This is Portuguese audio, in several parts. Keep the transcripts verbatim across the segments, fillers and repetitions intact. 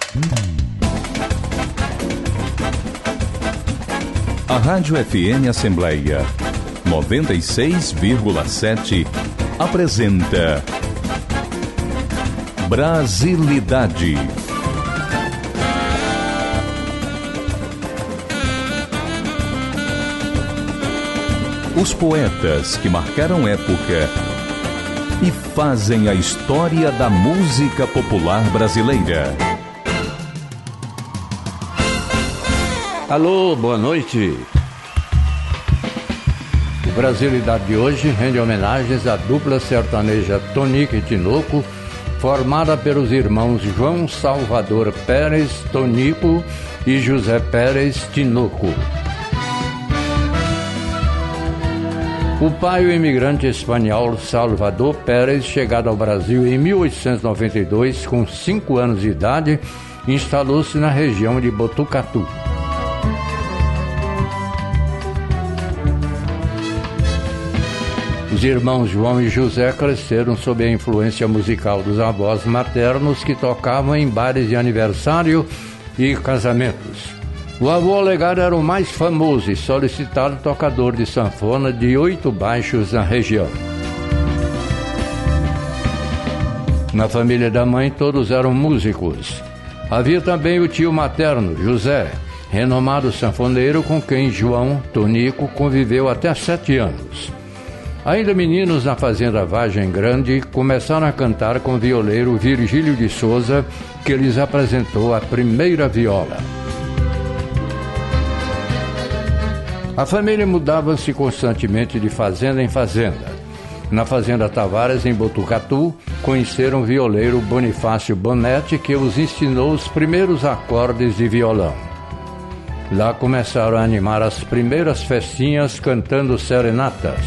A Rádio F M Assembleia noventa e seis vírgula sete apresenta Brasilidade. Os poetas que marcaram época e fazem a história da música popular brasileira. Alô, boa noite. O Brasilidade de hoje rende homenagens à dupla sertaneja Tonico e Tinoco, formada pelos irmãos João Salvador Pérez Tonico e José Pérez Tinoco. O pai, o imigrante espanhol Salvador Pérez, chegado ao Brasil em mil oitocentos e noventa e dois, com cinco anos de idade, instalou-se na região de Botucatu. Os irmãos João e José cresceram sob a influência musical dos avós maternos que tocavam em bares de aniversário e casamentos. O avô Olegário era o mais famoso e solicitado tocador de sanfona de oito baixos na região. Na família da mãe, todos eram músicos. Havia também o tio materno, José, renomado sanfoneiro com quem João Tonico conviveu até sete anos. Ainda meninos na fazenda Vargem Grande, começaram a cantar com o violeiro Virgílio de Souza, que lhes apresentou a primeira viola. A família mudava-se constantemente de fazenda em fazenda. Na fazenda Tavares, em Botucatu, conheceram o violeiro Bonifácio Bonetti, que os ensinou os primeiros acordes de violão. Lá começaram a animar as primeiras festinhas cantando serenatas.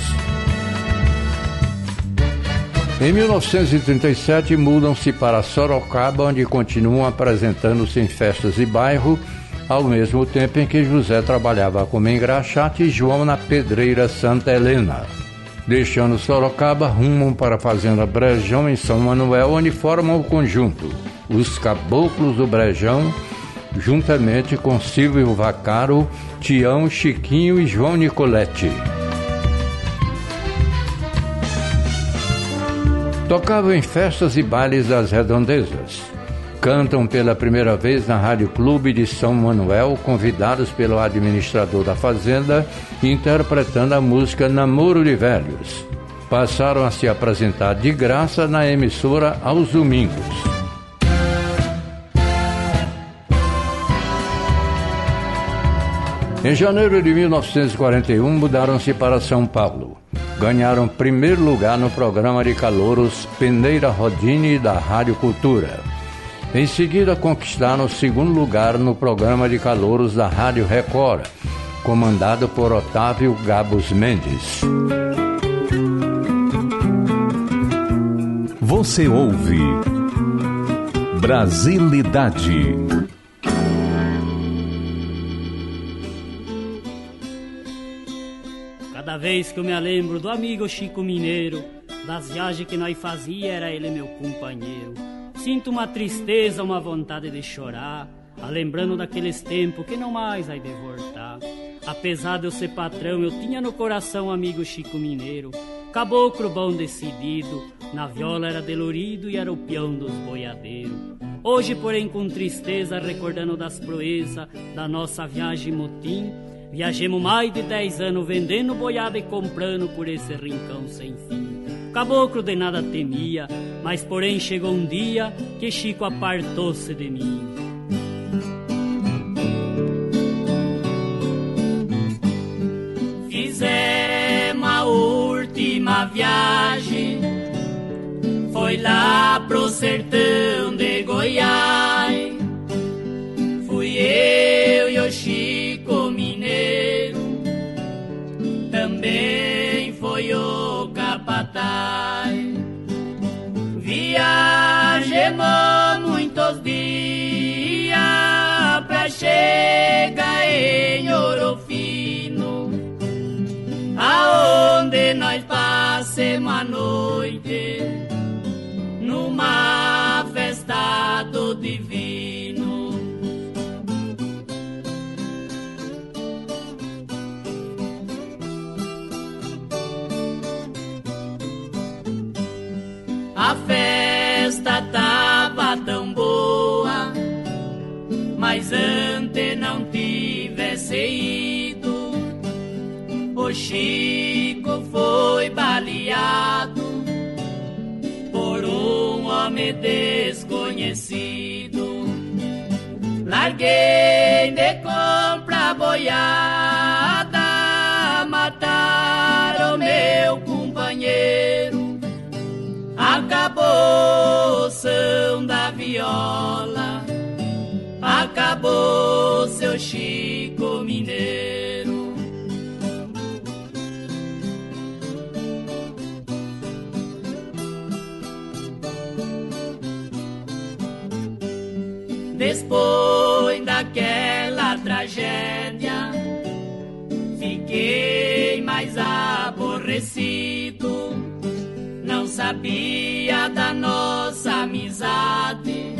Em mil novecentos e trinta e sete, mudam-se para Sorocaba, onde continuam apresentando-se em festas de bairro, ao mesmo tempo em que José trabalhava como engraxate e João na pedreira Santa Helena. Deixando Sorocaba, rumam para a fazenda Brejão, em São Manuel, onde formam o conjunto Os Caboclos do Brejão, juntamente com Silvio Vaccaro, Tião, Chiquinho e João Nicoletti. Tocavam em festas e bailes das redondezas. Cantam pela primeira vez na Rádio Clube de São Manuel, convidados pelo administrador da fazenda, interpretando a música Namoro de Velhos. Passaram a se apresentar de graça na emissora aos domingos. Em janeiro de mil novecentos e quarenta e um, mudaram-se para São Paulo. Ganharam primeiro lugar no programa de calouros Peneira Rodini da Rádio Cultura. Em seguida, conquistaram o segundo lugar no programa de calouros da Rádio Record, comandado por Otávio Gabos Mendes. Você ouve Brasilidade. Cada vez que eu me lembro do amigo Chico Mineiro, das viagens que nós fazia, era ele meu companheiro. Sinto uma tristeza, uma vontade de chorar, a lembrando daqueles tempos que não mais vai de voltar. Apesar de eu ser patrão, eu tinha no coração amigo Chico Mineiro, caboclo bom decidido, na viola era delorido e era o peão dos boiadeiros. Hoje, porém, com tristeza, recordando das proezas da nossa viagem motim, viajemos mais de dez anos vendendo boiada e comprando por esse rincão sem fim. Caboclo de nada temia, mas porém chegou um dia que Chico apartou-se de mim. Fizemos a última viagem, foi lá pro sertão de Goiás. Fui eu e o Chico Mineiro, também foi o capataz. Viajemos muitos dias pra chegar em Ouro Fino, aonde nós passemos a noite numa festa do divino. tão boa, mas antes não tivesse ido, o Chico foi baleado por um homem desconhecido. Larguei de compra boiada, mataram meu companheiro. Acabou o som da viola, acabou seu Chico Mineiro. Depois daquela tragédia, fiquei mais aborrecido. Não sabia da nossa amizade,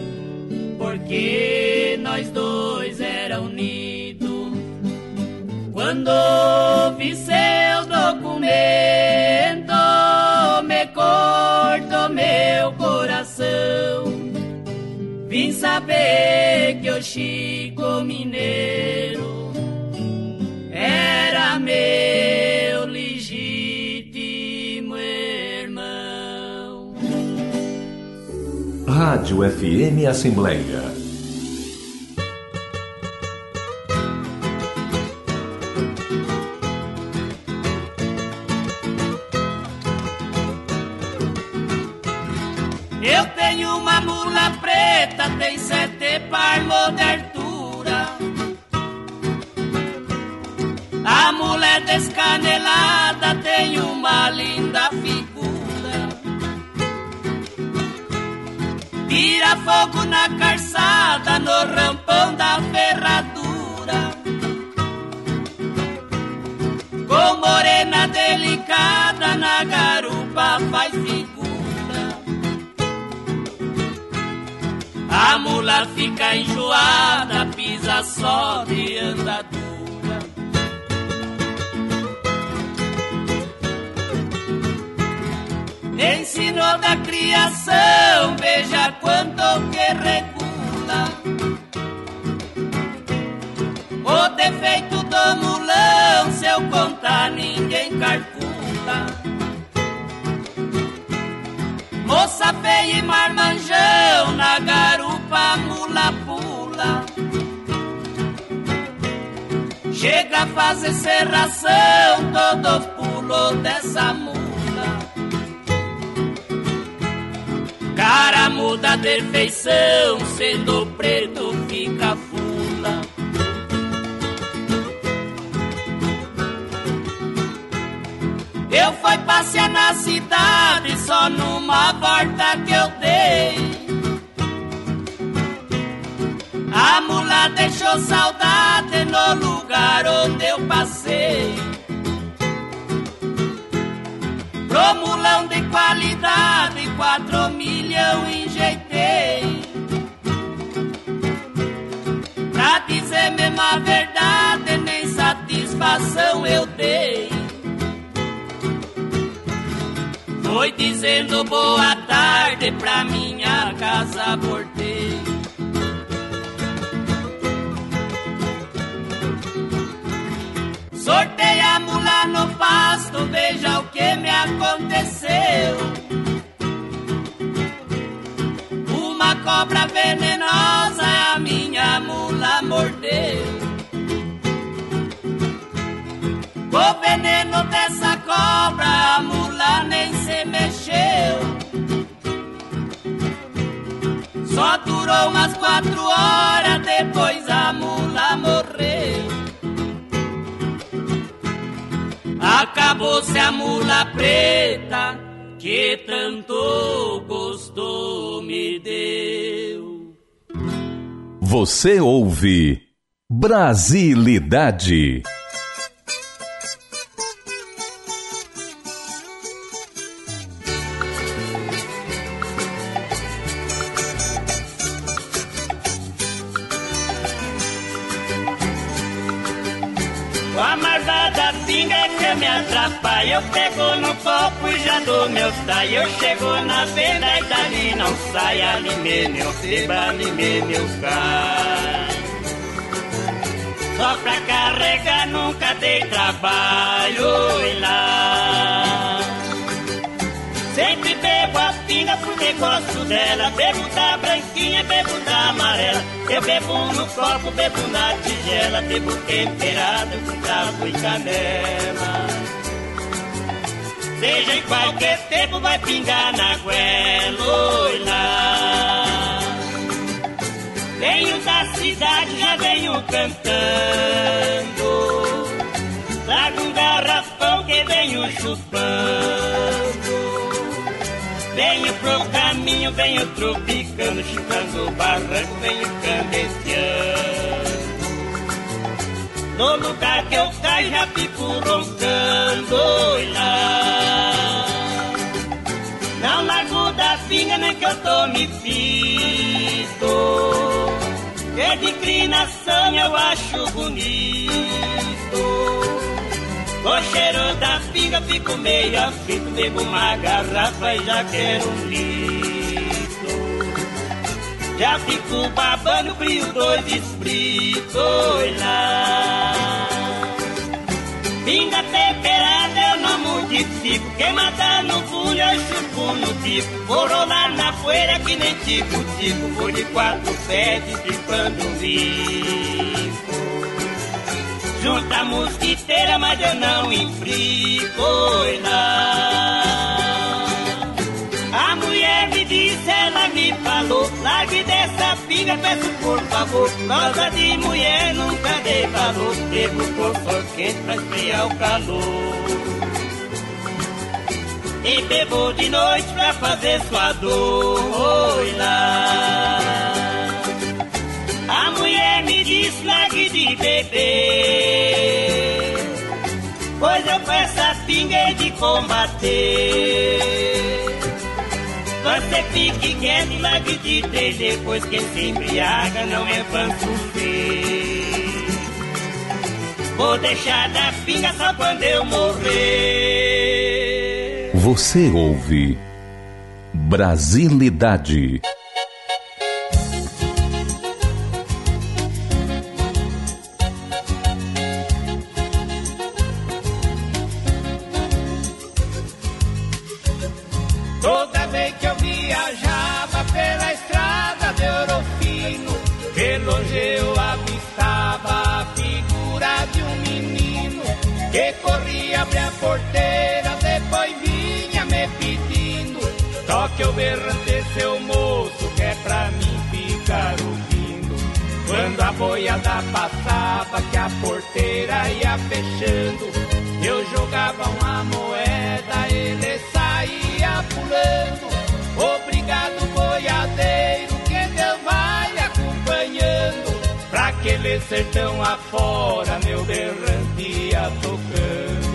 porque nós dois era unidos. Quando vi seu documento, me cortou meu coração. Vim saber que o Chico Mineiro era meu legítimo irmão. Rádio F M Assembleia. Eu tenho uma mula preta, tem sete palmos de altura. A mulher descanelada tem uma linda figura. Tira fogo na calçada, no rampão da ferradura. Com morena delicada, na garupa faz figura. A mula fica enjoada, pisa só de andadura. Ensinou da criação, veja quanto que regula. O defeito do mulão, se eu contar ninguém calcula. Moça feia e marmanjão, na garupa a mula pula. Chega a fazer serração, todos pulos dessa mula. Cara muda de feição, sendo preto fica fula. Eu fui passear na cidade só numa volta que eu dei. A mula deixou saudade no lugar onde eu passei. Pro mulão de qualidade, quatro milhão enjeitei. Pra dizer mesmo a verdade, nem satisfação eu dei. Foi dizendo boa tarde, pra minha casa voltei. Sortei a mula no pasto, veja o que me aconteceu. Uma cobra venenosa a minha mula mordeu. O veneno dessa cobra a mula nem se mexeu. Só durou umas quatro horas, depois a mula morreu. Acabou-se a mula preta, que tanto gosto me deu. Você ouve Brasilidade. A marvada pinga que eu me atrapalho, eu pego no copo e já dou meu sai. Eu chego na venda e dali não sai. Ali mesmo eu bebo, ali mesmo eu caio. Só pra carregar nunca dei trabalho, e lá sempre bebo a pinga porque gosto dela. Bebo da branquinha, bebo da amarela. Eu bebo no copo, bebo na tigela. Bebo temperado com cravo e canela. Seja em qualquer tempo vai pingar na goela, oi lá. Venho da cidade, já venho cantando. Trago um garrafão que venho chupando. Venho pro caminho, venho tropicando, chupando o barranco, venho cambesteando. No lugar que eu caio já fico roncando, oi lá. Não largo da pinga nem que eu tome fito, que de inclinação eu acho bonito. O cheiro da pinga fico meio aflito. Bebo uma garrafa e já quero um litro. Já fico babando, brilho dois espritos, oi lá. Pinga temperada eu não modifico. Queimada no bulho eu chupo no bico. Vou rolar na poeira que nem tico-tico. Vou de quatro pés estripando um bico. Junta a mosquiteira, mas eu não implico, oi lá. A mulher me disse, ela me falou, largue dessa pinga, peço por favor. Causa de mulher nunca dei valor. Bebo por for quente pra esfriar o calor. E bebo de noite pra fazer sua dor, oi lá. A mulher me disse, largue de beber, pois eu com essa pinga hei de combater. Você fique quieto e largue de ter, depois quem se embriaga não é vanso ser. Vou deixar da pinga só quando eu morrer. Você ouve Brasilidade. Toda vez que eu viajava pela estrada de Ouro Fino, de longe eu avistava a figura de um menino que corria, abria a porteira, depois vinha me pedindo. Só que eu berrante, seu moço, que é pra mim ficar ouvindo. Quando a boiada passava, que a porteira ia fechando, eu jogava uma moeda, ele saía pulando. Obrigado, boiadeiro, que Deus vai acompanhando. Pra aquele sertão afora, meu berrante ia tocando.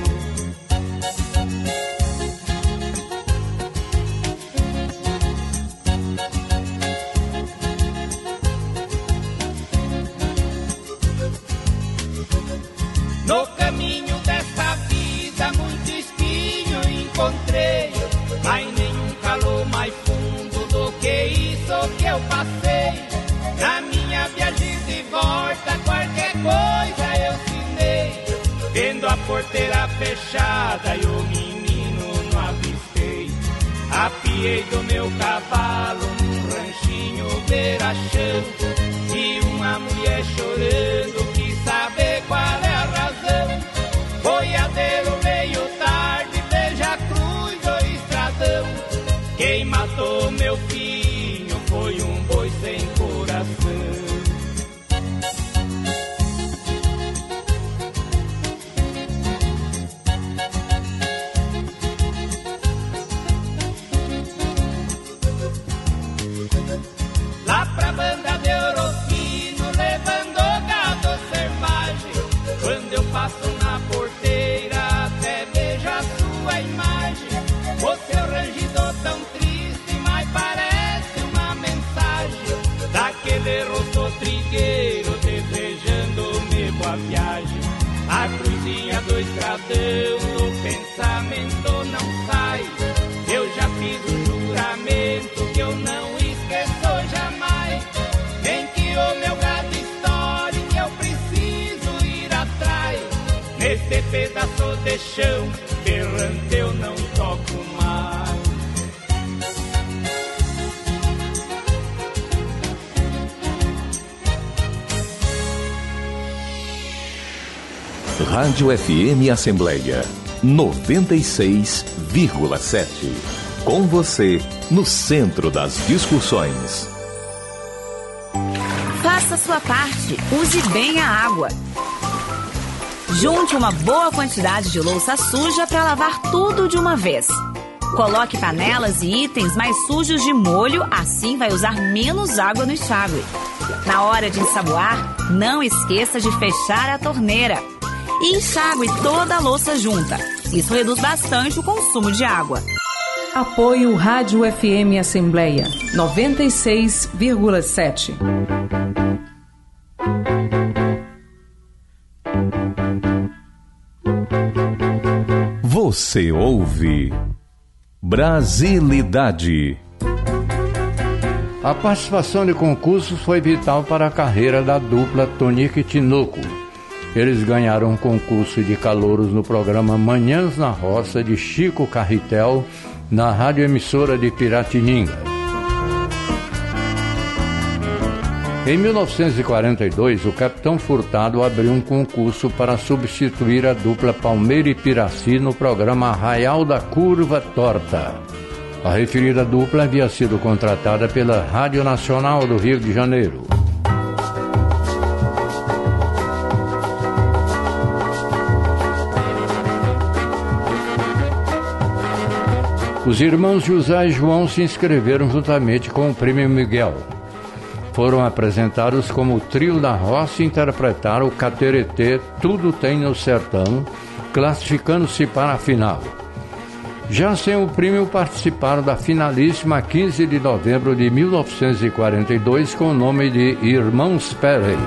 No caminho desta vida, muito espinho encontrei, mas nenhum calor mais fundo do que isso que eu passei. Na minha viagem de volta, qualquer coisa eu sinei, vendo a porteira fechada e o menino não avistei. Apiei do meu cavalo num ranchinho beira-chão, e uma mulher chorando quis saber qual é a razão. Boiadeiro veio tarde, beija a cruz ou estradão. Quem matou meu filho foi um boi sem coração. Lá pra banda de Ouro Fino, levando gado selvagem, quando eu passo na porteira, até vejo a sua imagem. O seu rangido tão triste, mas parece uma mensagem daquele rosto trigueiro, desejando-me boa viagem. A cruzinha do estradão chão, berrante eu não toco mais. Rádio F M Assembleia noventa e seis vírgula sete. Com você, no centro das discussões. Faça a sua parte. Use bem a água. Junte uma boa quantidade de louça suja para lavar tudo de uma vez. Coloque panelas e itens mais sujos de molho, assim vai usar menos água no enxágue. Na hora de ensaboar, não esqueça de fechar a torneira. E enxague toda a louça junta. Isso reduz bastante o consumo de água. Apoio Rádio F M Assembleia noventa e seis vírgula sete. Você ouve Brasilidade. A participação de concursos foi vital para a carreira da dupla Tonico e Tinoco. Eles ganharam um concurso de calouros no programa Manhãs na Roça de Chico Carretel, na rádio emissora de Piratininga. Em mil novecentos e quarenta e dois, o Capitão Furtado abriu um concurso para substituir a dupla Palmeira e Piraci no programa Arraial da Curva Torta. A referida dupla havia sido contratada pela Rádio Nacional do Rio de Janeiro. Os irmãos José e João se inscreveram juntamente com o Prêmio Miguel. Foram apresentados como o trio da roça e interpretaram o Cateretê Tudo Tem no Sertão, classificando-se para a final. Já sem o prêmio, participaram da finalíssima quinze de novembro de mil novecentos e quarenta e dois com o nome de Irmãos Pérez.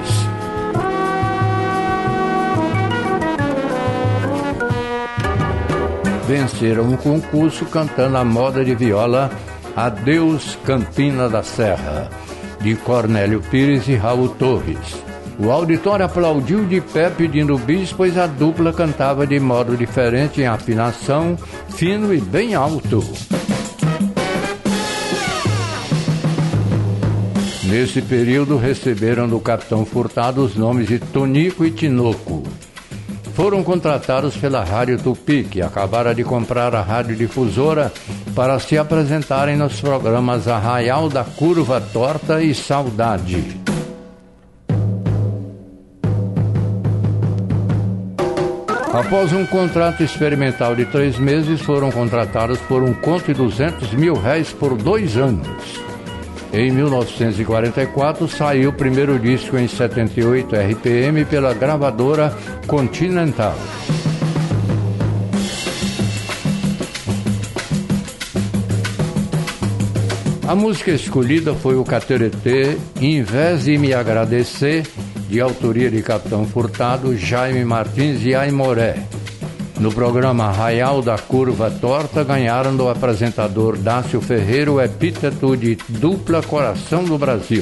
Venceram o concurso cantando a moda de viola Adeus Campina da Serra, de Cornélio Pires e Raul Torres. O auditório aplaudiu de pé pedindo bis, pois a dupla cantava de modo diferente em afinação, fino e bem alto. Nesse período receberam do Capitão Furtado os nomes de Tonico e Tinoco. Foram contratados pela Rádio Tupi, que acabara de comprar a radiodifusora, para se apresentarem nos programas Arraial da Curva Torta e Saudade. Após um contrato experimental de três meses, foram contratados por um conto de duzentos mil réis por dois anos. Em mil novecentos e quarenta e quatro, saiu o primeiro disco em setenta e oito R P M pela gravadora Continental. A música escolhida foi o Cateretê Em Vez de Me Agradecer, de autoria de Capitão Furtado, Jaime Martins e Aimoré. No programa Arraial da Curva Torta, ganharam do apresentador Dácio Ferreira o epíteto de Dupla Coração do Brasil.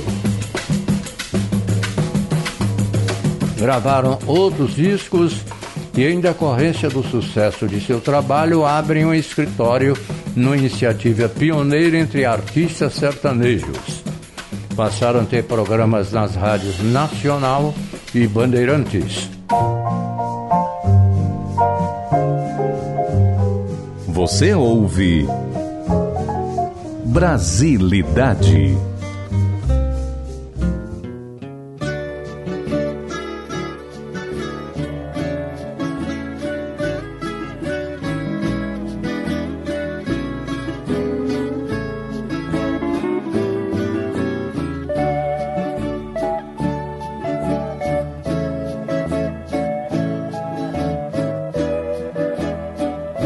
Gravaram outros discos e, em decorrência do sucesso de seu trabalho, abrem um escritório numa iniciativa pioneira entre artistas sertanejos. Passaram a ter programas nas rádios Nacional e Bandeirantes. Você ouve Brasilidade.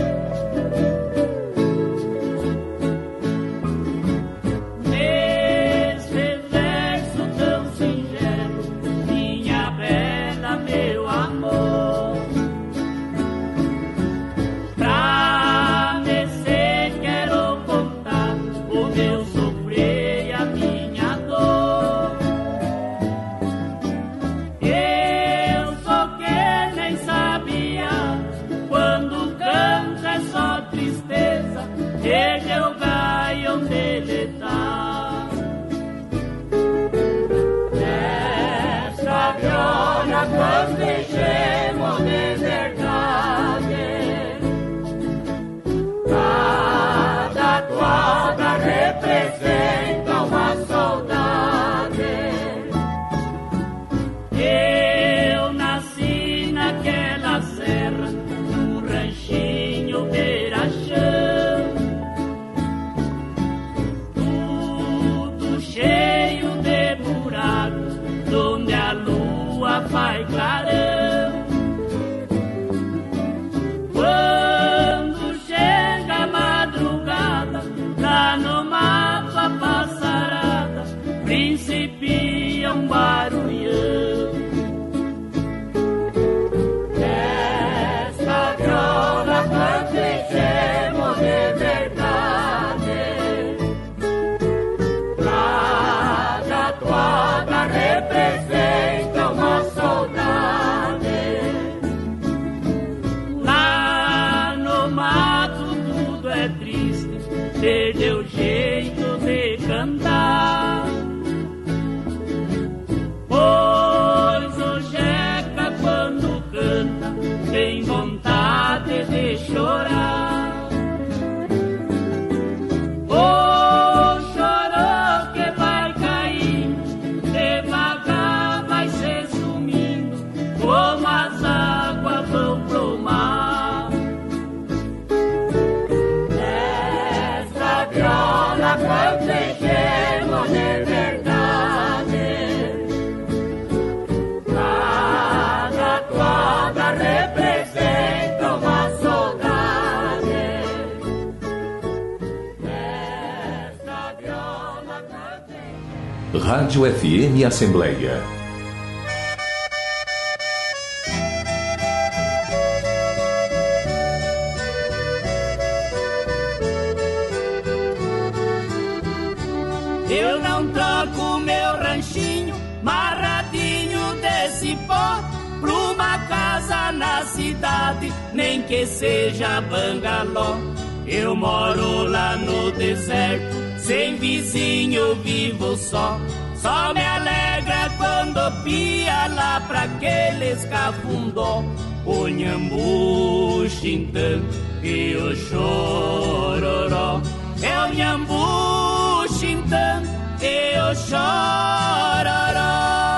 Ei, festejemos de verdade. Cada toada representa uma saudade. Eu nasci naquela serra, num ranchinho beira-chão, tudo cheio de buracos, onde a lua faz clarão. Quando chega a madrugada, lá no mato a passarada principia um barulhão. Esta viola cantejemos de verdade. Cada toada representa uma saudade. Lá no mato tudo é triste, perdeu o jeito de cantar. Pois o Jeca quando canta tem vontade de chorar. O chorão que vai caindo, devagar vai se sumindo, como as águas vão pro mar. Esta viola cantejemos de verdade. Cada toada representa uma saudade. Esta viola cantejemos. Rádio F M Assembleia. Eu não troco meu ranchinho, marradinho de cipó, pra uma casa na cidade, nem que seja bangalô. Eu moro lá no deserto, sem vizinho, vivo só. Só me alegra quando pia lá pra aqueles cafundó. O Nhambu, Xintã e o Chororó. É o Nhambu, Xintã e o Chororó.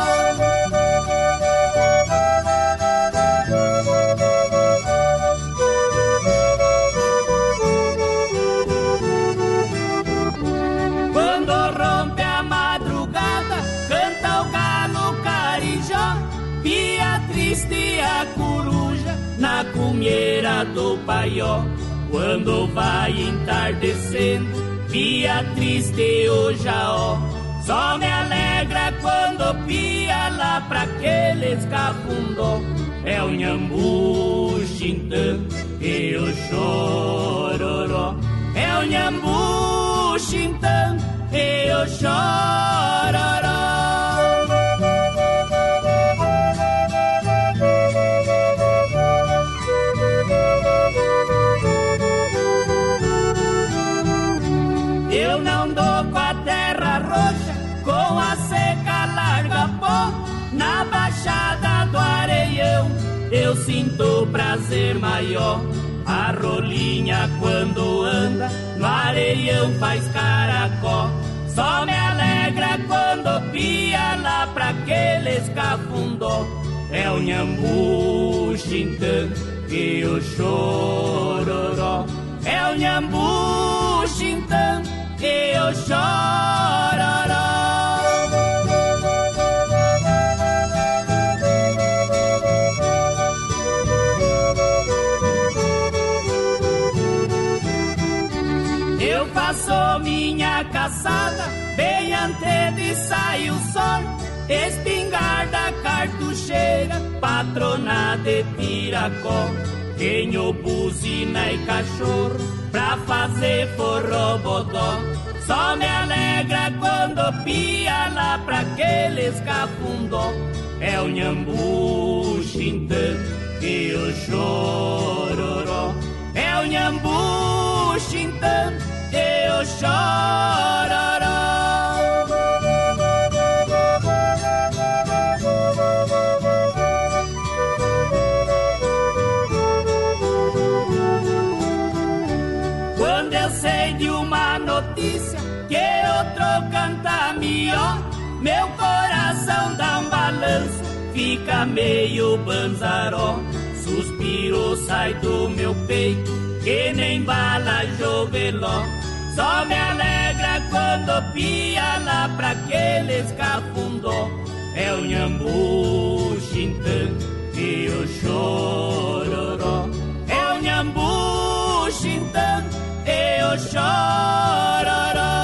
Quando rompe a madrugada, canta o galo carijó, pia triste a coruja na cumieira do paió. Quando vai entardecendo, pia triste o jaó. Só me alegra quando pia lá pra aqueles cafundó. É o Nhambu, Xintã e o Chororó. É o Nhambu, Xintã e o Chororó. Eu não dou com a terra roxa, com a seca larga pó. Na baixada do Areião eu sinto prazer maior. A rolinha quando anda no areião faz caracó. Só me alegra quando pia lá pra aqueles cafundó. É o Nhambu, Xintã e o Chororó. É o Nhambu, Xintã e o Chororó. Eu faço minha caçada bem antes de sair o sol. Espingarda, cartucheira, patrona de tiracó. Tenho buzina e cachorro pra fazer forrobodó. Só me alegra quando pia lá pra aqueles cafundó. É o Nhambu, Xintã e o Chororó. É o Nhambu, Xintã e o Chororó. notícia que outro canta melhor, meu coração dá um balanço, fica meio banzaró. Suspiro sai do meu peito, que nem bala joveló. Só me alegra quando pia lá pra aqueles cafundó. É o Nhambu, Xintã e o Chororó. É o Nhambu, Xintã e o Chororó.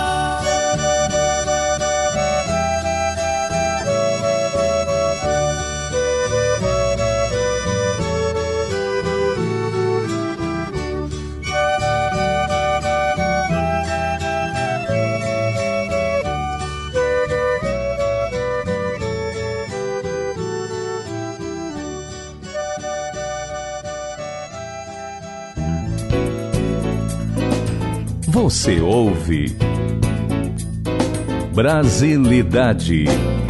Você ouve Brasilidade.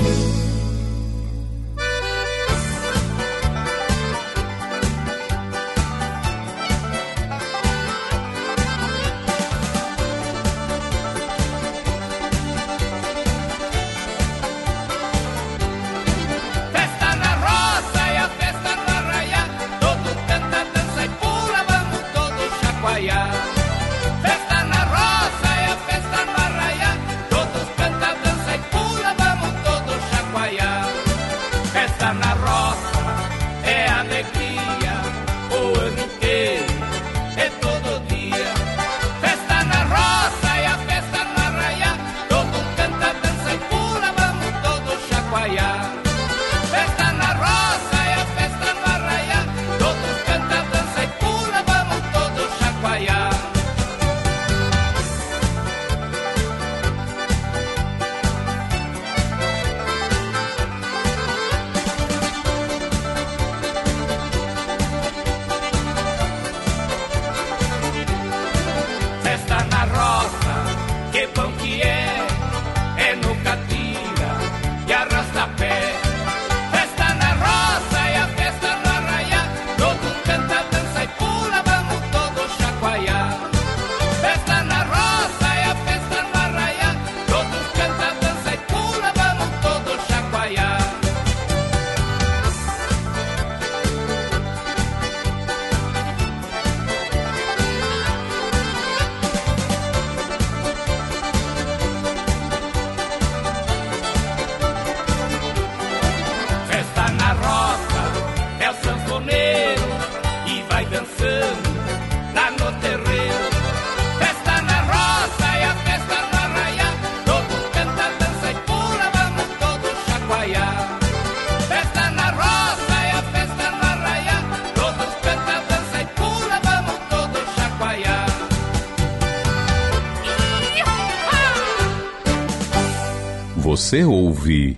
Você ouve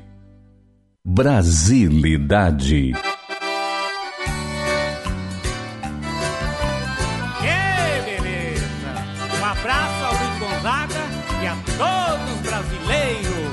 Brasilidade. Que beleza! Um abraço ao Luiz Gonzaga e a todos os brasileiros.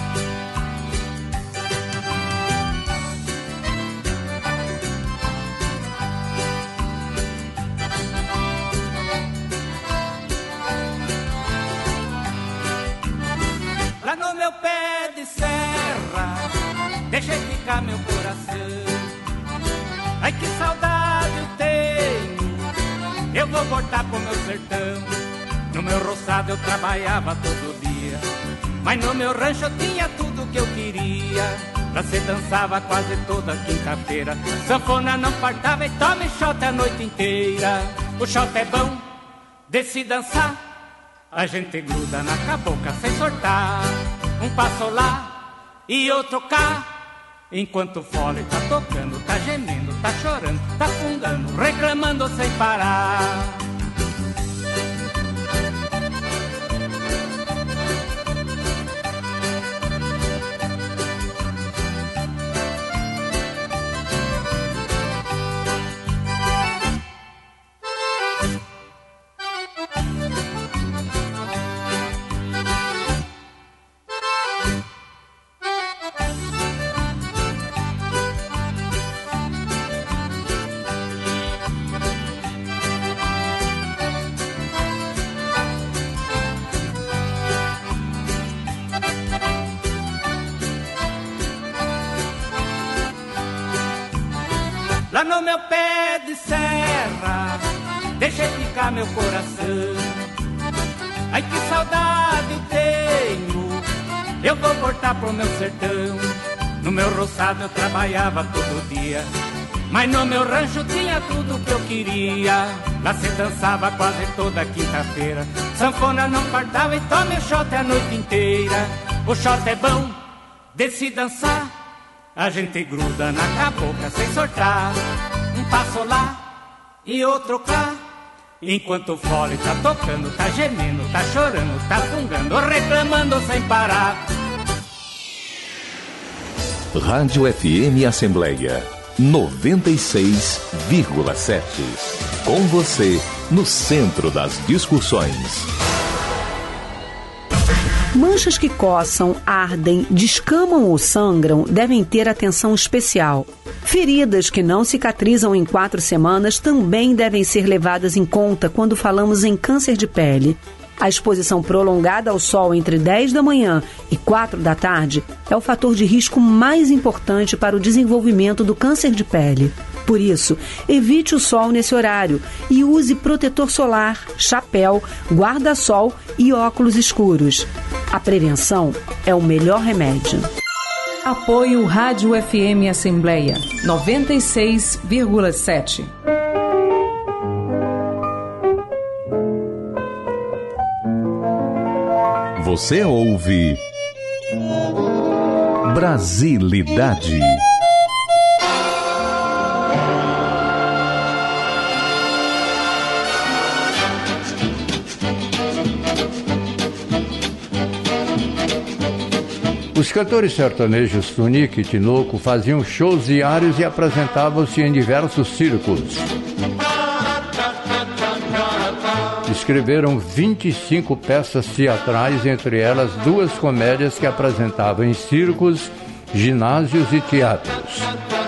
Lá no meu pé de serra, deixei ficar meu coração. Ai, que saudade eu tenho, eu vou voltar pro meu sertão. No meu roçado eu trabalhava todo dia, mas no meu rancho eu tinha tudo que eu queria. Lá cê dançava quase toda quinta-feira, sanfona não faltava e tome shot a noite inteira. O shot é bom de se dançar, a gente gruda na cabocla sem sortar. Um passo lá e outro cá, enquanto o fole tá tocando, tá gemendo, tá chorando, tá fungando, reclamando sem parar. lá no meu pé de serra, deixei ficar meu coração. Ai, que saudade eu tenho, eu vou voltar pro meu sertão. No meu roçado eu trabalhava todo dia, mas no meu rancho tinha tudo que eu queria. Lá se dançava quase toda quinta-feira, sanfona não faltava e tome o shot a noite inteira. O shot é bom de se dançar, a gente gruda na cabocla sem sortar. Um passo lá e outro cá, enquanto o fole tá tocando, tá gemendo, tá chorando, tá fungando, reclamando sem parar. Rádio F M Assembleia noventa e seis vírgula sete. Com você, no centro das discussões. Manchas que coçam, ardem, descamam ou sangram devem ter atenção especial. Feridas que não cicatrizam em quatro semanas também devem ser levadas em conta quando falamos em câncer de pele. A exposição prolongada ao sol entre dez da manhã e quatro da tarde é o fator de risco mais importante para o desenvolvimento do câncer de pele. Por isso, evite o sol nesse horário e use protetor solar, chapéu, guarda-sol e óculos escuros. A prevenção é o melhor remédio. Apoio Rádio F M Assembleia noventa e seis vírgula sete. Você ouve Brasilidade. Os cantores sertanejos Tonico e Tinoco faziam shows diários e apresentavam-se em diversos circos. Escreveram vinte e cinco peças teatrais, entre elas duas comédias que apresentavam em circos, ginásios e teatros.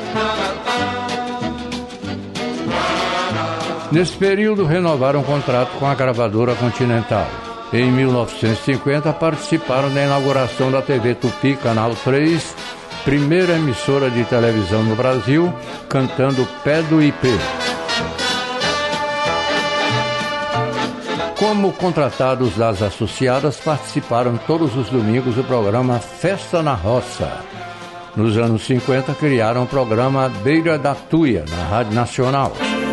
Nesse período, renovaram o contrato com a gravadora Continental. Em mil novecentos e cinquenta, participaram da inauguração da T V Tupi, Canal três, primeira emissora de televisão no Brasil, cantando Pé do I P. Como contratados das associadas, participaram todos os domingos do programa Festa na Roça. Nos anos cinquenta, criaram o programa Beira da Tuia, na Rádio Nacional.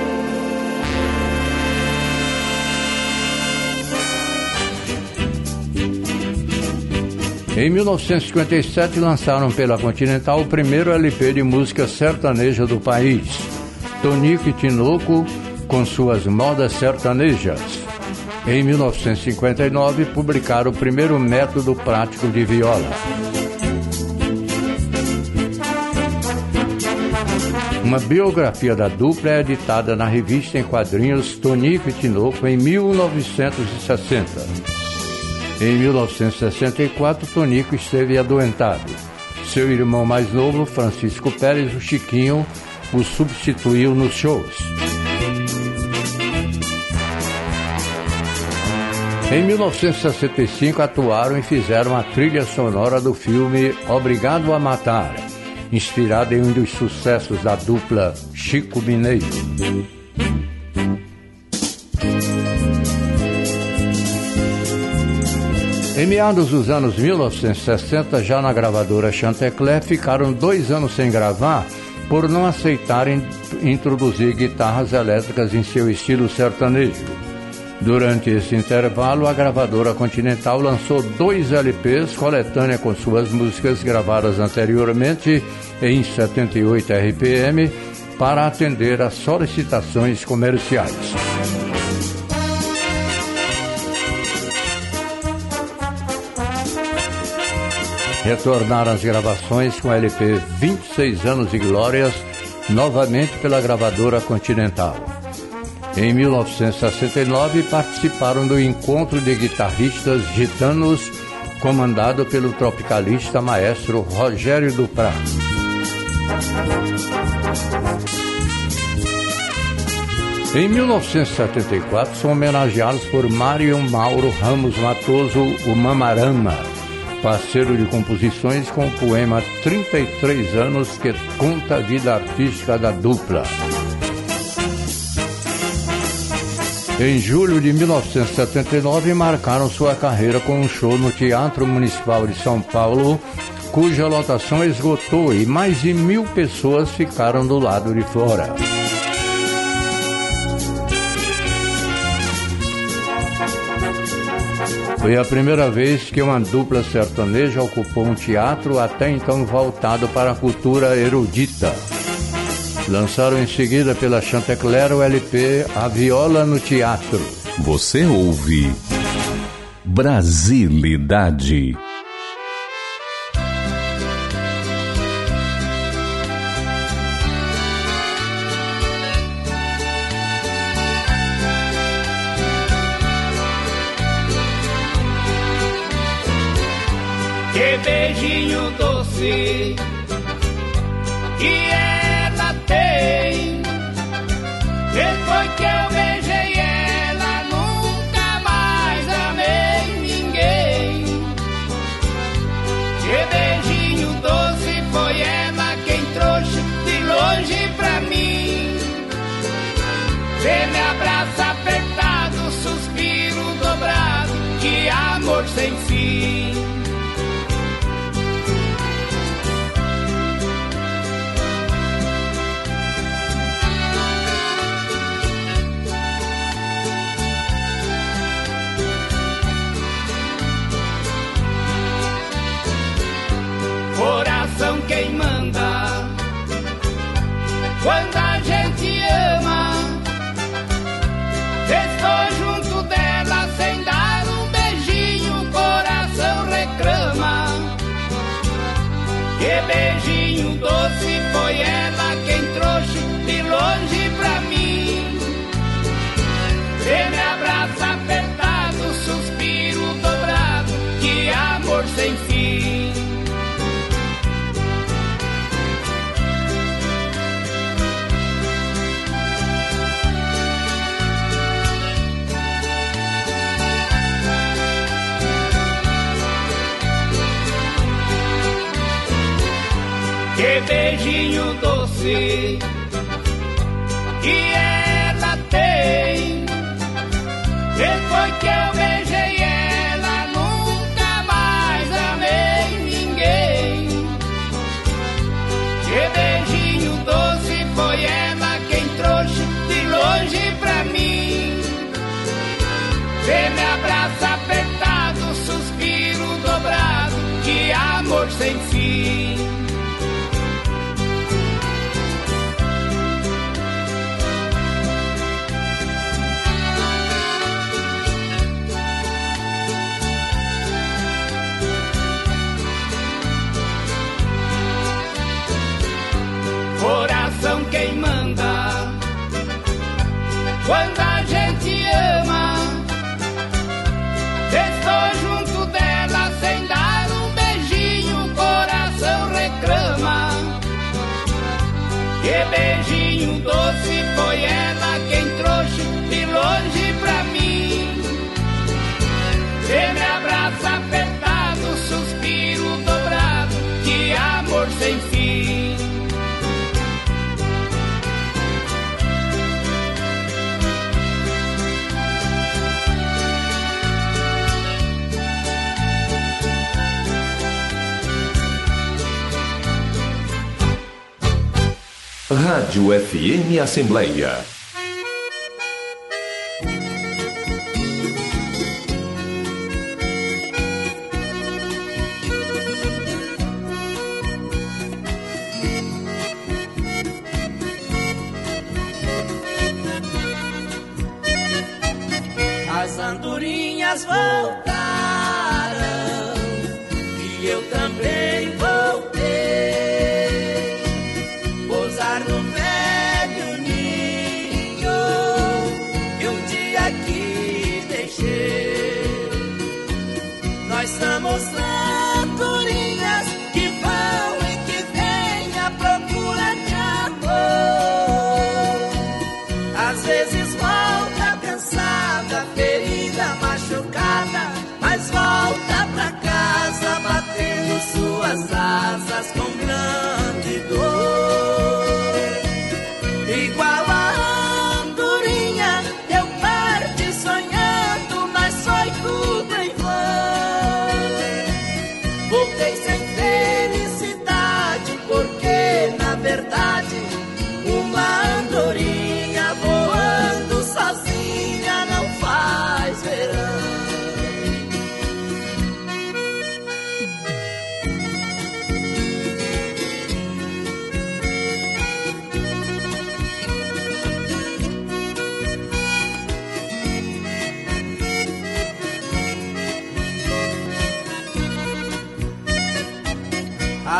Em mil novecentos e cinquenta e sete, lançaram pela Continental o primeiro L P de música sertaneja do país, Tonico e Tinoco, com suas modas sertanejas. Em mil novecentos e cinquenta e nove, publicaram o primeiro método prático de viola. Uma biografia da dupla é editada na revista em quadrinhos Tonico e Tinoco em mil novecentos e sessenta. Em mil novecentos e sessenta e quatro, Tonico esteve adoentado. Seu irmão mais novo, Francisco Pérez, o Chiquinho, o substituiu nos shows. Em mil novecentos e sessenta e cinco, atuaram e fizeram a trilha sonora do filme Obrigado a Matar, inspirada em um dos sucessos da dupla Chico Mineiro. Em meados dos anos mil novecentos e sessenta, já na gravadora Chantecler, ficaram dois anos sem gravar por não aceitarem introduzir guitarras elétricas em seu estilo sertanejo. Durante esse intervalo, a gravadora Continental lançou dois L Ps, coletânea com suas músicas gravadas anteriormente em setenta e oito R P M, para atender às solicitações comerciais. Retornaram as gravações com o L P vinte e seis anos de glórias, novamente pela gravadora Continental. Em mil novecentos e sessenta e nove, participaram do encontro de guitarristas gitanos, comandado pelo tropicalista maestro Rogério Duprá. Em mil novecentos e setenta e quatro, são homenageados por Mário Mauro Ramos Matoso, o Mamarama, parceiro de composições com o poema trinta e três anos, que conta a vida artística da dupla. Em julho de mil novecentos e setenta e nove, marcaram sua carreira com um show no Teatro Municipal de São Paulo, cuja lotação esgotou e mais de mil pessoas ficaram do lado de fora. Foi a primeira vez que uma dupla sertaneja ocupou um teatro até então voltado para a cultura erudita. Lançaram em seguida pela Chantecler o L P A Viola no Teatro. Você ouve Brasilidade. Que beijinho doce que ela tem. Depois que eu beijei ela, nunca mais amei ninguém. Que beijinho doce foi ela quem trouxe de longe pra mim. Vê me abraça apertado, suspiro dobrado, que amor sem fim. Coração quem manda, quando a gente ama. Estou junto dela sem dar um beijinho, o coração reclama. Que beijinho doce foi ela quem trouxe de longe pra mim. Vê me abraça apertado, suspiro dobrado, que amor sem fim. Que beijinho doce que ela tem. Depois que eu beijei ela, nunca mais amei ninguém. Que beijinho doce foi ela quem trouxe de longe pra mim. Vê me abraça apertado, suspiro dobrado, que amor sem fim. Coração quem manda, quando a gente ama. Estou junto dela sem dar um beijinho, o coração reclama. Que beijinho doce foi ela quem trouxe de longe pra mim. Vê me abraça apertado, suspiro dobrado, que amor sem fim. Rádio F M Assembleia. As andorinhas voltaram e eu também voltei. Pousar no velho ninho e um dia aqui deixei. Nós somos andorinhas que vão e que vêm à procura de amor. Às vezes volta cansada, ferida, machucada,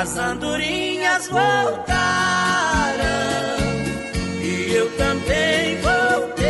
as andorinhas voltaram e eu também voltei.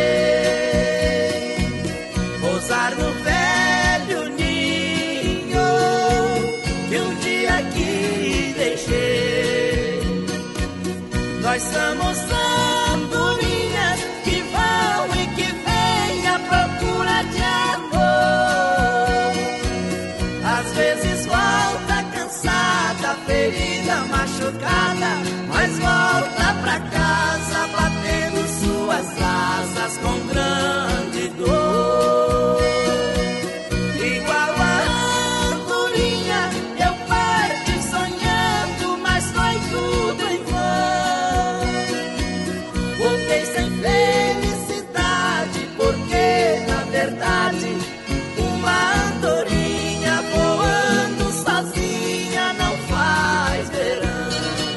Pousar no velho ninho que um dia aqui deixei. Nós somos andorinhas que vão e que vêm à procura de amor. Às vezes volta cansada, ferida, machucada, mas volta pra casa batendo suas asas com grande dor. Igual a andorinha eu parti sonhando, mas foi tudo em vão. Voltei sem felicidade, porque na verdade uma andorinha voando sozinha não faz verão.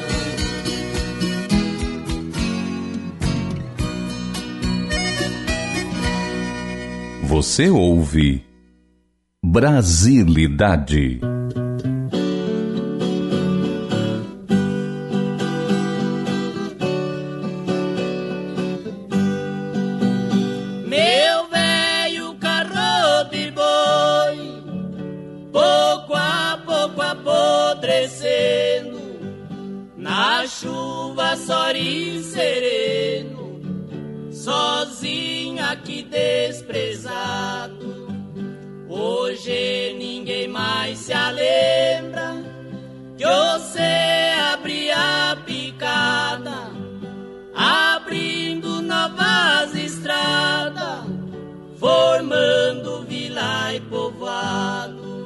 Você ouve Brasilidade. Meu velho carro de boi, pouco a pouco apodrecendo, na chuva só e sereno, sozinho aqui desprezado. Hoje ninguém mais se lembra que você abria a picada, abrindo novas estradas, formando vila e povoado.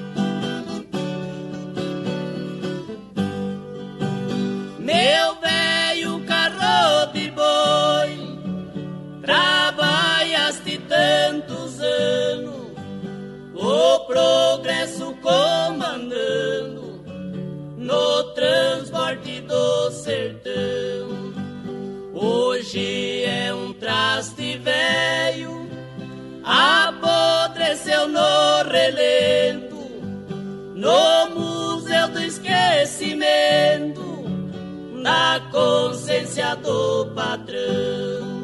Meu velho carro de boi, trabalhaste tantos anos, o progresso comandando no transporte do sertão. Hoje é um traste velho, apodreceu no relento, no museu do esquecimento, na consciência do patrão.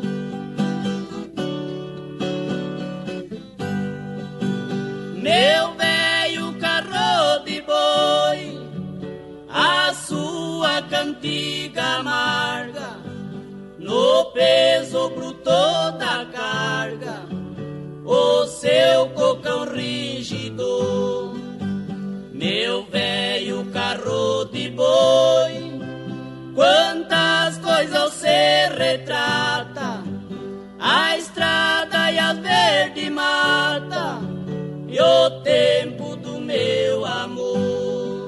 Meu velho carro de boi, a sua cantiga amarga, no peso bruto da carga, o seu cocão rígido. Meu velho carro de boi, quantas coisas você retrata, a estrada e a verde mata, e o tempo do meu amor.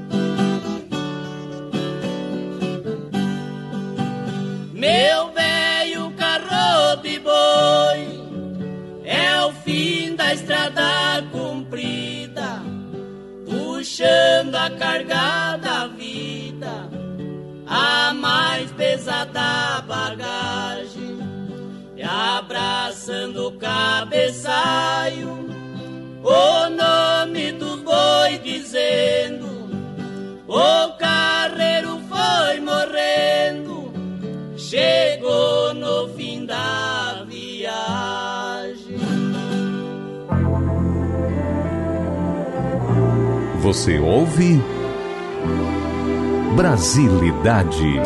Meu velho carro de boi, é o fim da estrada comprida, puxando a carga da vida, a mais pesada bagagem, e abraçando o cabeçalho, o nome dos boi dizendo, o carreiro foi morrendo, chegou no fim da viagem. Você ouve Brasilidade.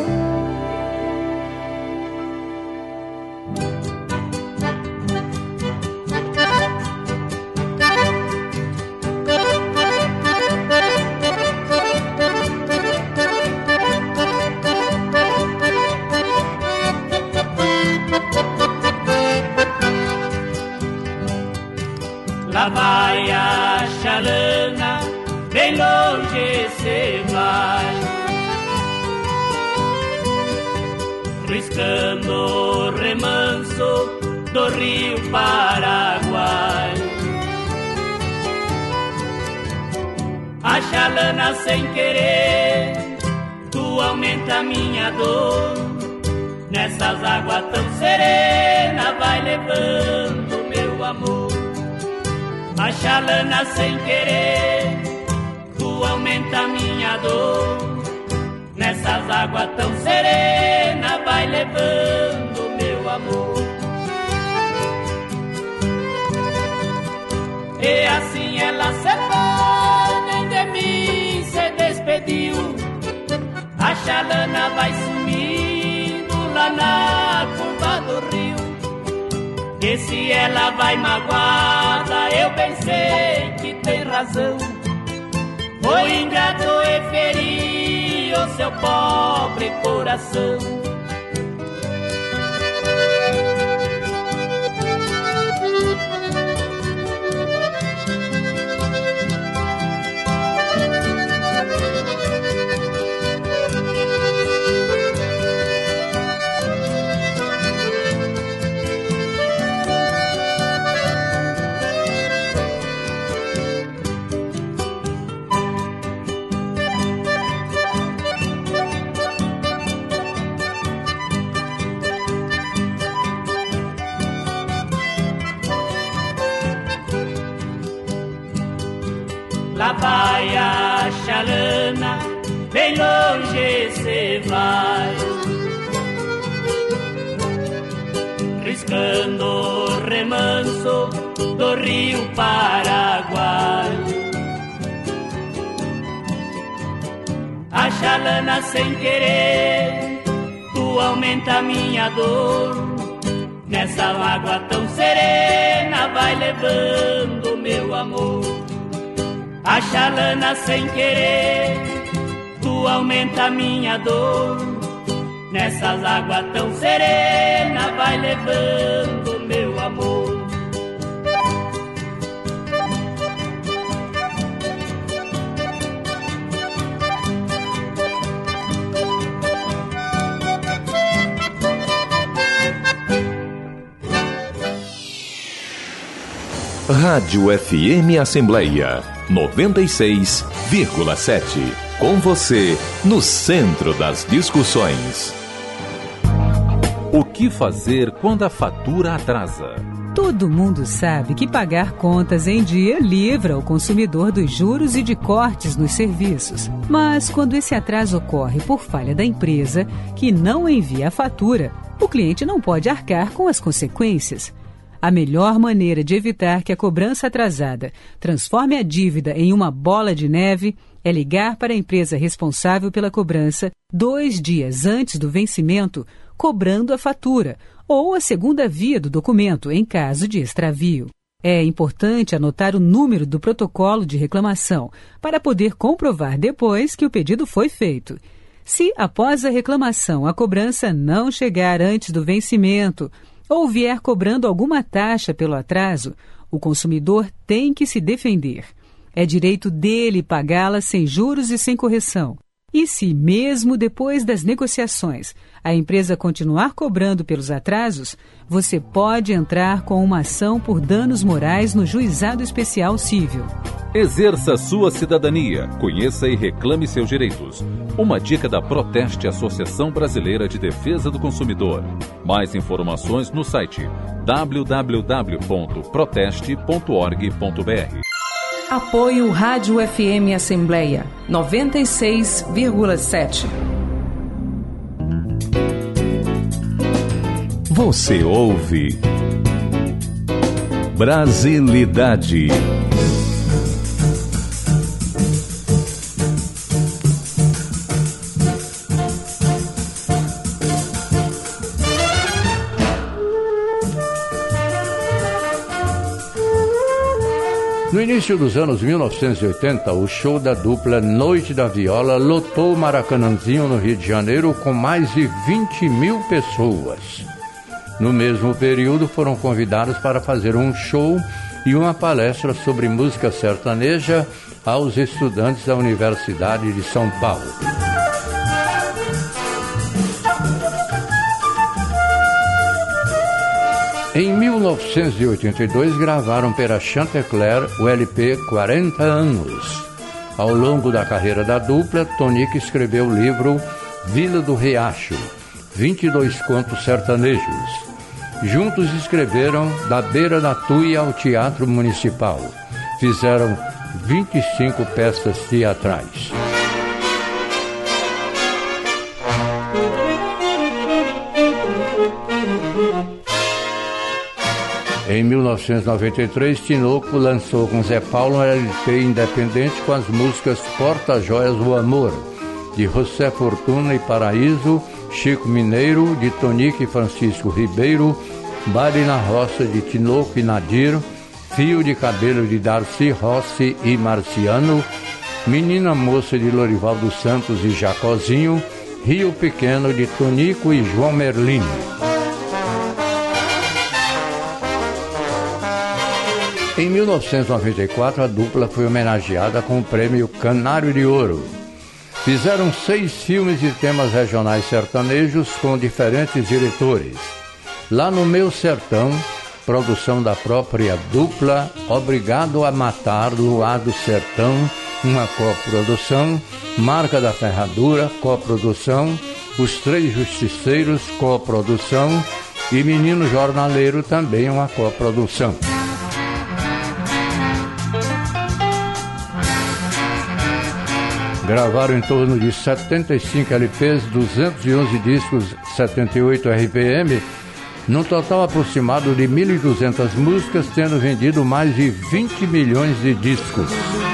Lá vai a chalana, bem longe se vai, riscando o remanso do rio Paraguai. A chalana sem querer, tu aumenta minha dor, nessas águas tão serenas vai levando meu amor. A chalana sem querer, tu tu aumenta minha dor. Nessas águas tão serenas vai levando meu amor. E assim ela se foi, nem de mim se despediu. A chalana vai sumindo lá na curva do rio. E se ela vai magoada, eu pensei que tem razão. Foi ingrato e feri o seu pobre coração. Lá vai a chalana, bem longe se vai, riscando o remanso do rio Paraguai. A chalana sem querer, tu aumenta minha dor. Nessa água tão serena vai levando meu amor. A chalana sem querer, tu aumenta minha dor. Nessas águas tão serenas vai levando meu amor. Rádio F M Assembleia noventa e seis vírgula sete. Com você, no centro das discussões. O que fazer quando a fatura atrasa? Todo mundo sabe que pagar contas em dia livra o consumidor dos juros e de cortes nos serviços. Mas quando esse atraso ocorre por falha da empresa, que não envia a fatura, o cliente não pode arcar com as consequências. A melhor maneira de evitar que a cobrança atrasada transforme a dívida em uma bola de neve é ligar para a empresa responsável pela cobrança dois dias antes do vencimento, cobrando a fatura, ou a segunda via do documento, em caso de extravio. É importante anotar o número do protocolo de reclamação para poder comprovar depois que o pedido foi feito. Se, após a reclamação, a cobrança não chegar antes do vencimento ou vier cobrando alguma taxa pelo atraso, o consumidor tem que se defender. É direito dele pagá-la sem juros e sem correção. E se, mesmo depois das negociações, a empresa continuar cobrando pelos atrasos, você pode entrar com uma ação por danos morais no Juizado Especial Cível. Exerça sua cidadania, conheça e reclame seus direitos. Uma dica da Proteste, Associação Brasileira de Defesa do Consumidor. Mais informações no site w w w ponto proteste ponto org ponto b r. Apoio Rádio F M Assembleia noventa e seis vírgula sete. Você ouve Brasilidade. No início dos anos mil novecentos e oitenta, o show da dupla Noite da Viola lotou o Maracanãzinho, no Rio de Janeiro, com mais de vinte mil pessoas. No mesmo período, foram convidados para fazer um show e uma palestra sobre música sertaneja aos estudantes da Universidade de São Paulo. Em mil novecentos e oitenta e dois, gravaram pela Chantecler o L P quarenta anos. Ao longo da carreira da dupla, Tonico escreveu o livro Vila do Riacho, vinte e dois contos sertanejos. Juntos escreveram Da Beira da Tuia ao Teatro Municipal. Fizeram vinte e cinco peças teatrais. Em mil novecentos e noventa e três, Tinoco lançou com Zé Paulo um L P independente com as músicas Porta-Joias do Amor, de José Fortuna e Paraíso, Chico Mineiro, de Tonico e Francisco Ribeiro, Baile na Roça, de Tinoco e Nadir, Fio de Cabelo, de Darcy Rossi e Marciano, Menina Moça, de Lorival dos Santos e Jacozinho, Rio Pequeno, de Tonico e João Merlino. Em mil novecentos e noventa e quatro, a dupla foi homenageada com o prêmio Canário de Ouro. Fizeram seis filmes de temas regionais sertanejos com diferentes diretores. Lá no Meu Sertão, produção da própria dupla, Obrigado a Matar, Luar do Sertão, uma coprodução, Marca da Ferradura, coprodução, Os Três Justiceiros, coprodução e Menino Jornaleiro, também uma coprodução. Gravaram em torno de setenta e cinco L Ps, duzentos e onze discos, setenta e oito R P M, num total aproximado de mil e duzentas músicas, tendo vendido mais de vinte milhões de discos.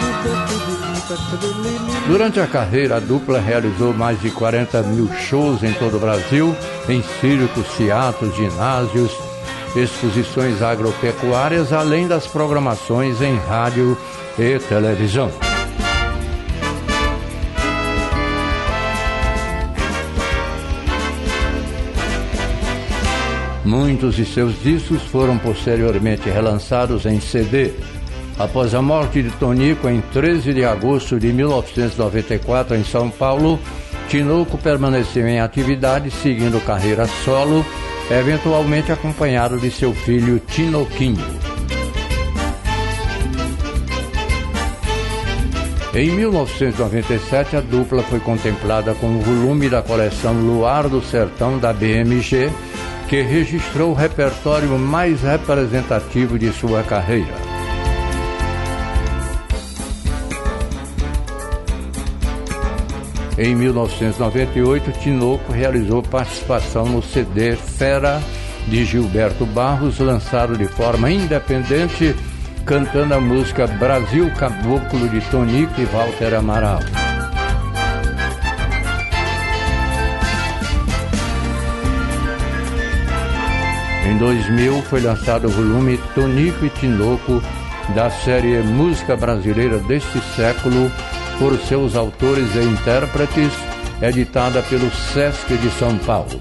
Durante a carreira, a dupla realizou mais de quarenta mil shows em todo o Brasil, em circos, teatros, ginásios, exposições agropecuárias, além das programações em rádio e televisão. Muitos de seus discos foram posteriormente relançados em C D. Após a morte de Tonico, em treze de agosto de mil novecentos e noventa e quatro, em São Paulo, Tinoco permaneceu em atividade, seguindo carreira solo, eventualmente acompanhado de seu filho Tinoquinho. Em mil novecentos e noventa e sete, a dupla foi contemplada com o volume da coleção Luar do Sertão da B M G, que registrou o repertório mais representativo de sua carreira. Em mil novecentos e noventa e oito, Tinoco realizou participação no C D Fera, de Gilberto Barros, lançado de forma independente, cantando a música Brasil Caboclo, de Tonico e Walter Amaral. Em dois mil foi lançado o volume Tonico e Tinoco, da série Música Brasileira deste Século, por seus autores e intérpretes, editada pelo Sesc de São Paulo.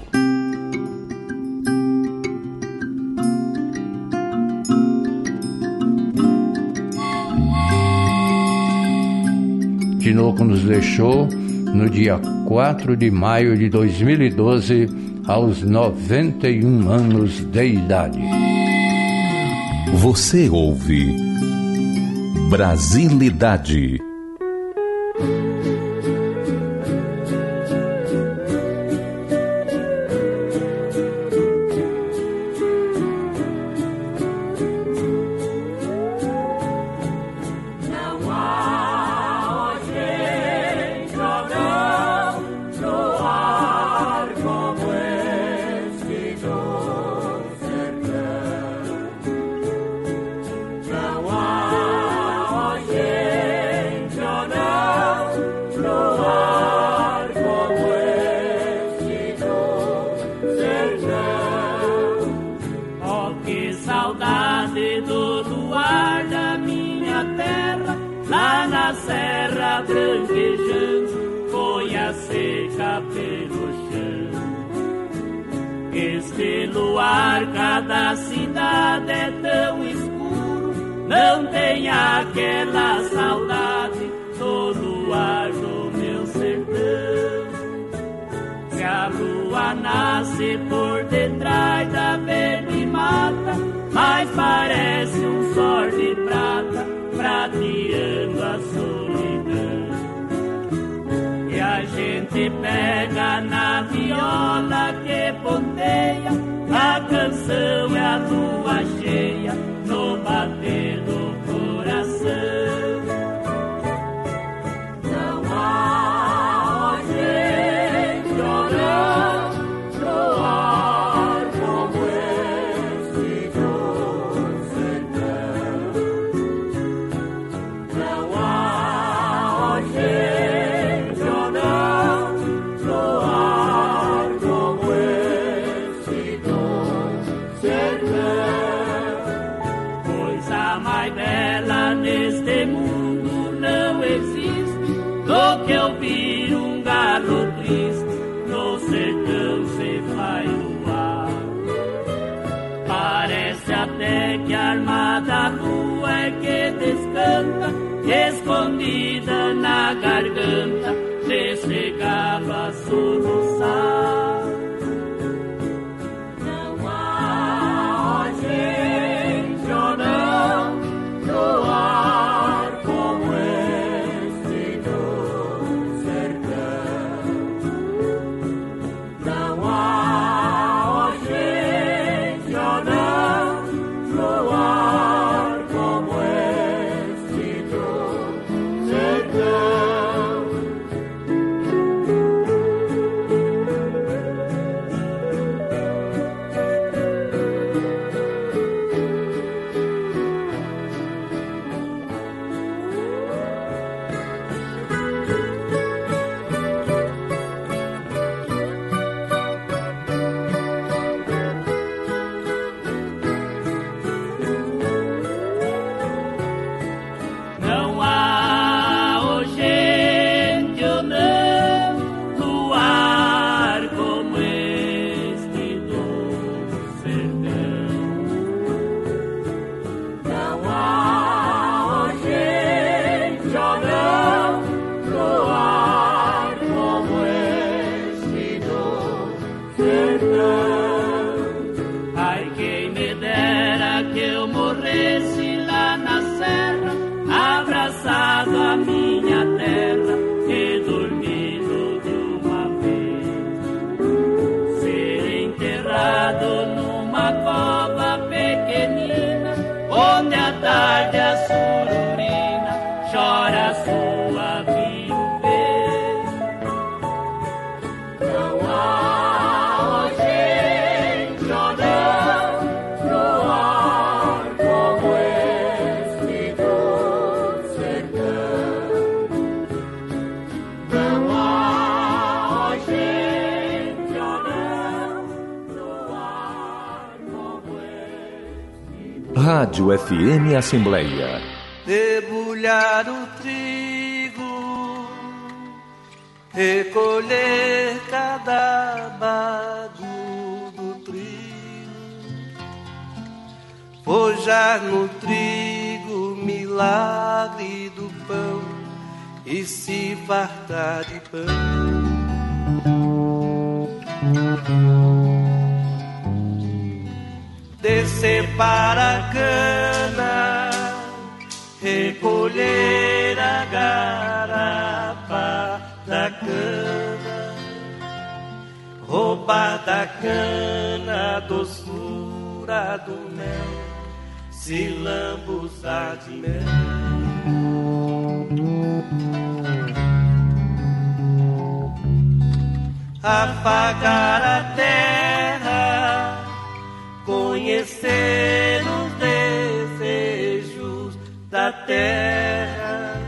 Tinoco nos deixou no dia quatro de maio de dois mil e doze, aos noventa e um anos de idade. Você ouve Brasilidade. Cada cidade é tão escuro, não tem aquela saudade do luar do meu sertão. Se a lua nasce por detrás da verde mata, mas parece um sol de prata prateando a solidão. E a gente pega na viola que ponteia, a canção é a lua cheia no bater do coração. canta, escondida na garganta, ressecava a soluçar. Não há gente ou não no ar como este do sertão. Não há gente ou não no ar como este do sertão. Não há gente ou não no ar como este do sertão. Não há gente ou não no ar como este do sertão. Ai, quem me dera que eu morresse lá na serra, abraçado à minha terra e dormido de uma vez. Ser enterrado numa cova pequenina, onde à tarde a sururina chora a sua viuvez. Não há gente ou não no ar como este do sertão. Não há gente ou não no ar como este. Rádio F M Assembleia. Debulhar o trigo, recolher cada bago do trigo, forjar no trigo milagre do pão e se fartar de pão. Descer para a cana, recolher a garapa da cana, roubar da cana a doçura do mel, se lambuzar de mel. Afagar a terra, conhecer os desejos da terra,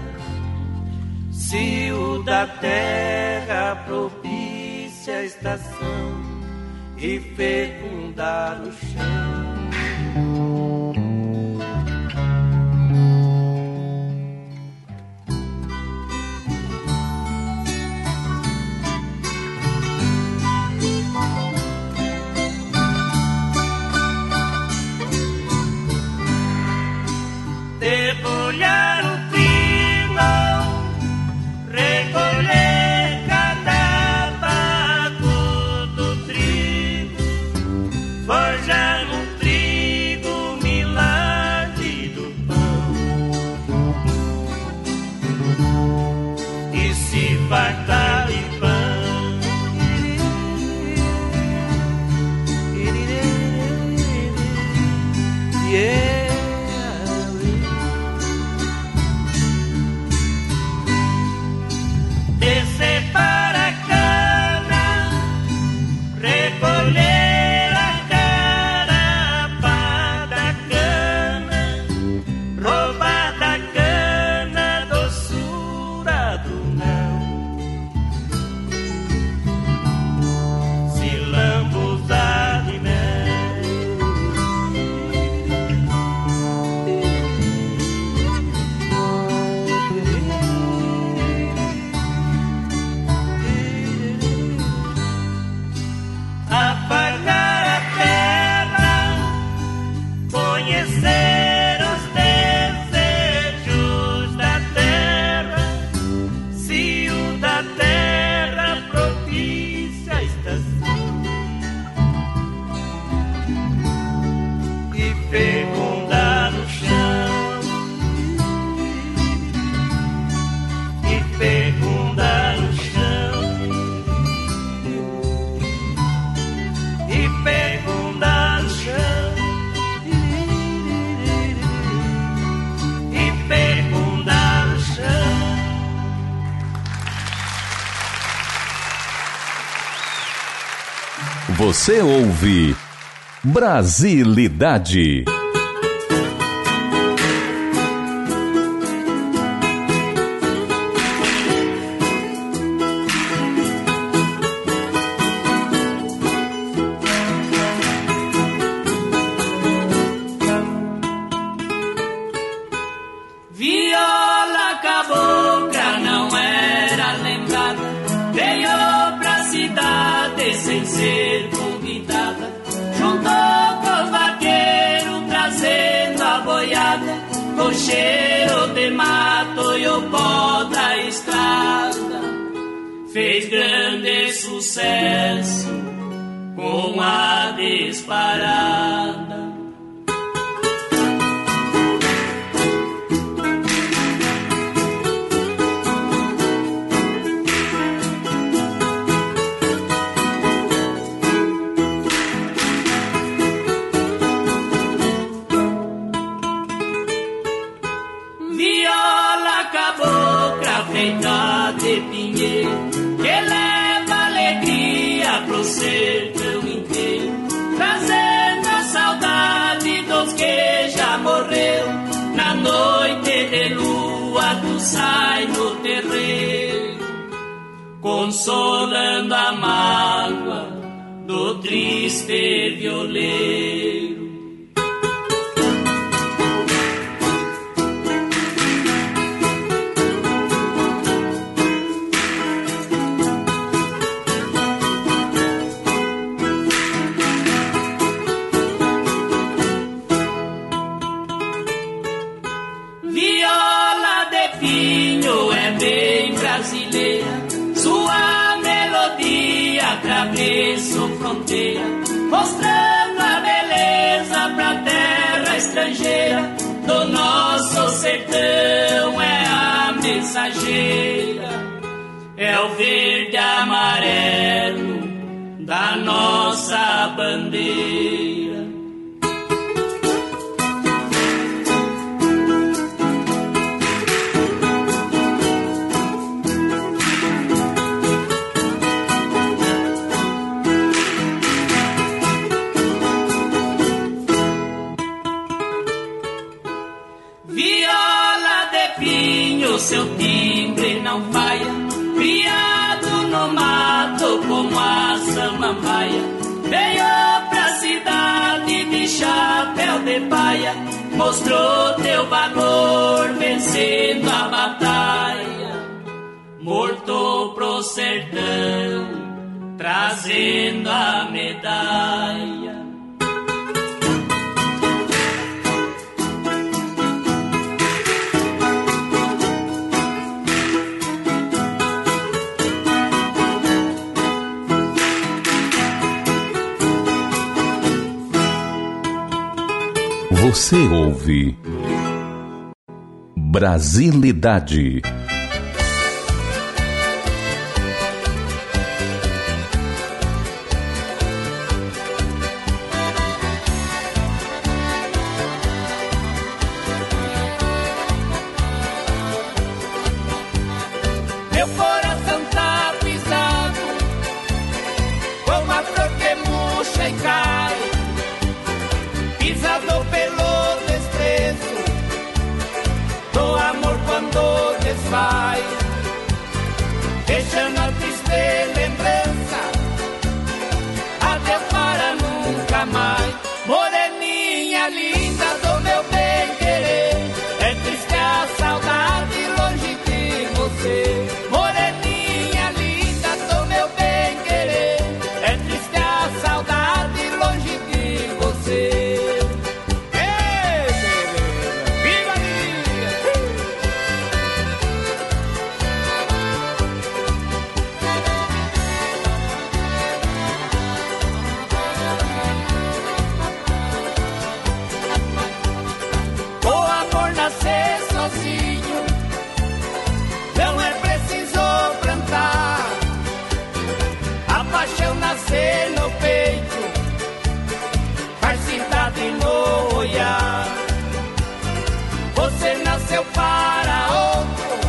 se o da terra propicia a estação e fecundar o chão. Debulhar o trigo, recolher cada bago do trigo, forjar no Você ouve Brasilidade. Com cheiro de mato e o pó da estrada, fez grande sucesso com a disparada. Feita de pinheiro, que leva alegria pro sertão inteiro, trazendo a saudade dos que já morreu. Na noite de lua tu sai no terreiro, consolando a mágoa do triste violeiro. Sua melodia atravessa fronteira, mostrando a beleza pra terra estrangeira. Do nosso sertão é a mensageira, é o verde amarelo da nossa bandeira. Seu timbre não falha, criado no mato como a samambaia. Veio pra cidade de chapéu de paia, mostrou teu valor vencendo a batalha. Morto pro sertão, trazendo a medalha. Você ouve Brasilidade. Meu coração tá pisado, como a flor que murcha e cai, pisado pelo desprezo do amor quando desfaz, deixando a triste lembrança, adeus para nunca mais. Moreninha linda do meu bem querer, é triste a saudade longe de você. Moreninha linda do meu bem querer, é triste a saudade longe de você. Nascer no peito, faz cidade no olhar. Você nasceu para outro,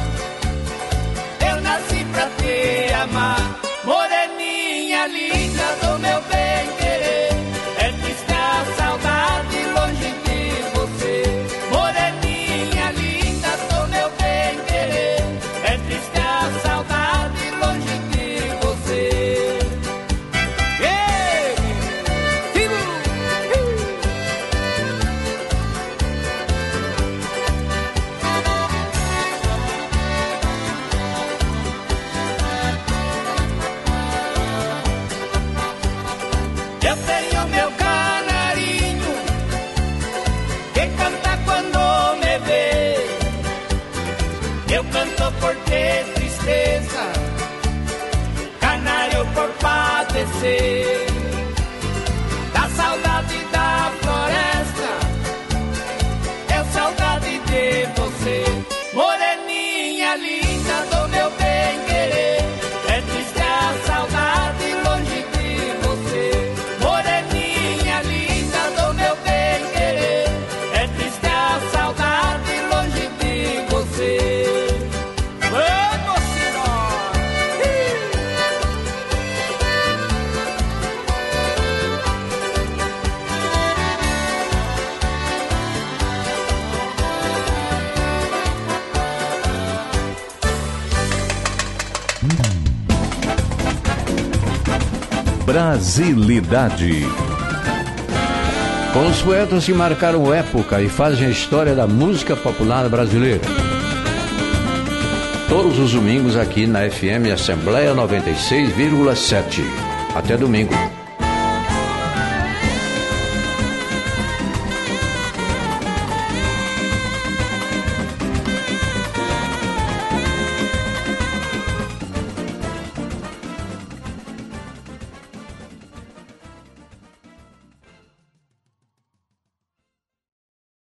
eu nasci pra te amar. Moreninha linda do meu bem Eu tenho meu canarinho que canta quando me vê. Eu canto por ter tristeza, canário por padecer da saudade da floresta. É saudade de você, moreninha linda do meu bem querer. É triste a saudade longe de você, moreninha linda do meu bem querer. É triste a saudade longe de você. Vamos, senhor! Brasilidade. Com os poetas que marcaram época e fazem a história da música popular brasileira. Todos os domingos aqui na F M Assembleia noventa e seis vírgula sete. Até domingo.